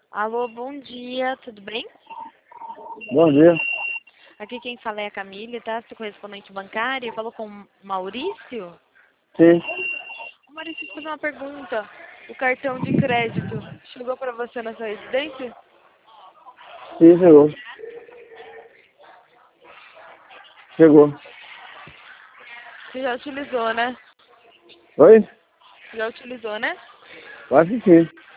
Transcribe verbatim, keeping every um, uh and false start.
Alô, bom dia, tudo bem? Bom dia. Aqui quem fala é a Camille, tá? Sou correspondente bancária. Falou com o Maurício? Sim, O Maurício, deixa eu fazer uma pergunta. O cartão de crédito chegou para você na sua residência? sim, chegou. Chegou. Você já utilizou, né? Oi? Já utilizou, né? Eu acho que sim.